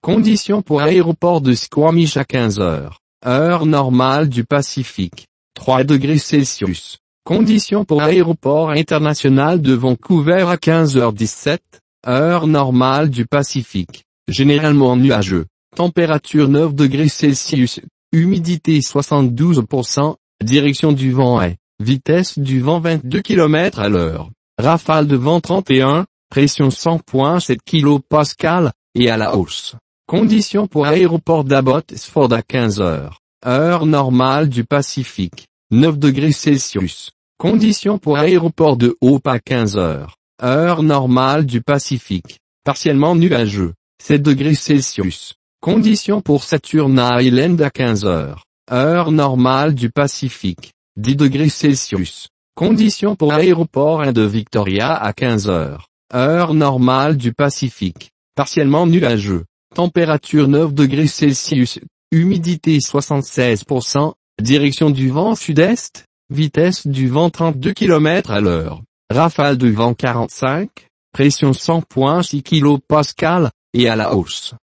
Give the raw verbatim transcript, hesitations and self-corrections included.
Conditions pour aéroport de Squamish à quinze heures. Heure normale du Pacifique. trois degrés Celsius. Conditions pour aéroport international de Vancouver à quinze heures dix-sept. Heure normale du Pacifique. Généralement nuageux. Température neuf degrés Celsius. Humidité soixante-douze pour cent. Direction du vent est. Vitesse du vent vingt-deux kilomètres à l'heure. Rafale de vent trente et un. Pression cent virgule sept kilopascales. Et à la hausse. Conditions pour aéroport d'Abbotsford à quinze heures. Heure normale du Pacifique. neuf degrés Celsius. Conditions pour aéroport de Hope à quinze heures. Heure normale du Pacifique. Partiellement nuageux. sept degrés Celsius. Conditions pour Saturn Island à quinze heures. Heure normale du Pacifique. dix degrés Celsius. Conditions pour aéroport de Victoria à quinze heures. Heure normale du Pacifique. Partiellement nuageux. Température neuf degrés Celsius. Humidité soixante-seize pour cent. Direction du vent sud-est. Vitesse du vent trente-deux kilomètres à l'heure. Rafale de vent quarante-cinq. Pression cent virgule six kilopascales. Et à la hausse.